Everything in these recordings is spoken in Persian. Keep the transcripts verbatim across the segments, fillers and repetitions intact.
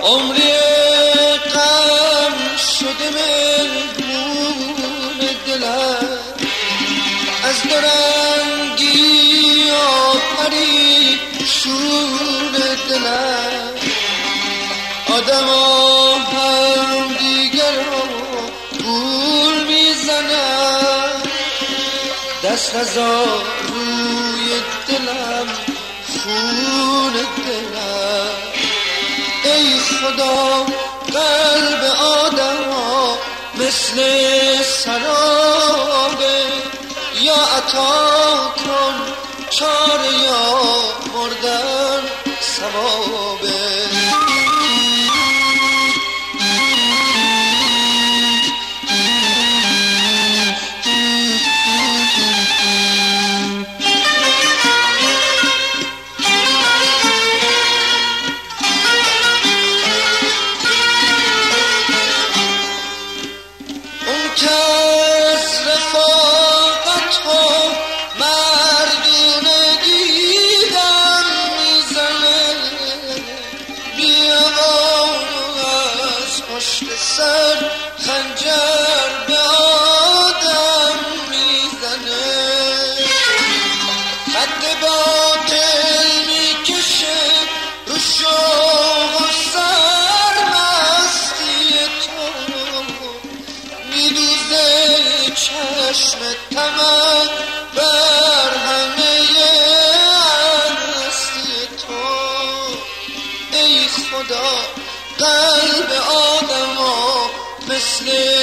عمری غم شده مهمون دلم، از دورنگی آفری شون دلم. آدم ها هم دیگر رو گول میزنن، دست نزار روی دلم خون دلم. ای خدا قلب آدم ها مثل سرابه، یا عطا کن چاره یا مردن ثوابه. خنجر به آدم میزنه، خط باطل میکشه رو شوق و سرمستی تو، میدوزه چشم طمع بر همه هستی تو. ای خدا قلب آدم ها مثل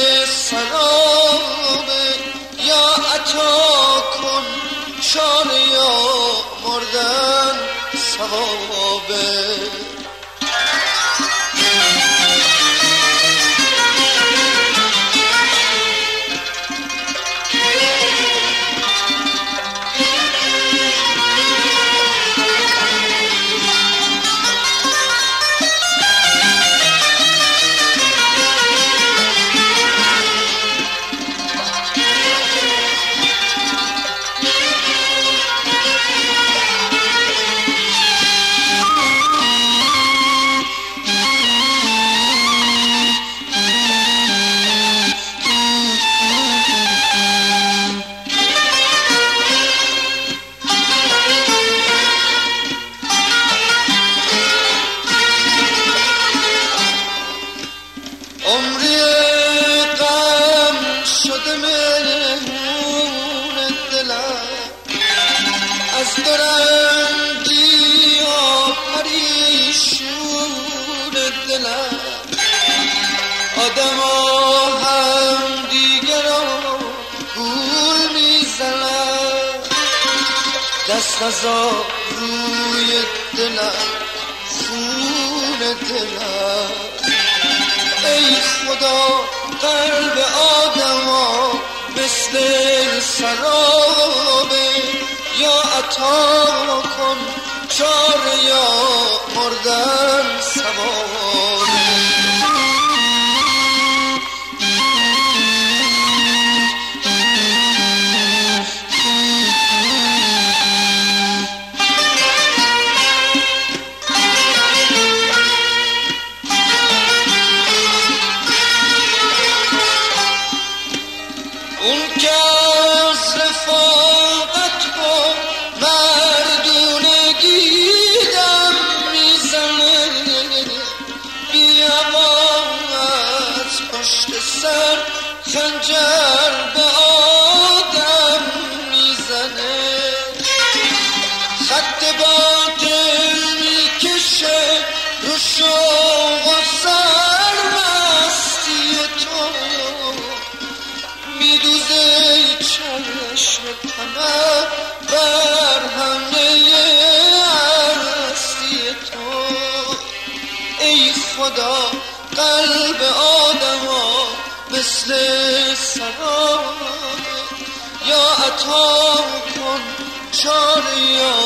سرابه، یا عطا کن چاره یا مردن ثوابه. عمری غم شده مهمون دلم، از دورنگی آپریشون دلم. آدم ها هم دیگر رو گول میزنن، دست نزار روی دلم خون دلم. ای خدا قلب آدم ها مثل سرابه، یا عطا کن چاره یا مردن ثوابه. اون که از رفاقت و مردونگی دم میزنه، بیا از پشت سر خنجر به آدم میزنه، خط باطل میکشه رو شوق و سرمستی تو، میدوزه چشم طمع بر همه هستی تو. ای خدا قلب آدم ها مثل سرابه، یا عطا کن چاره یا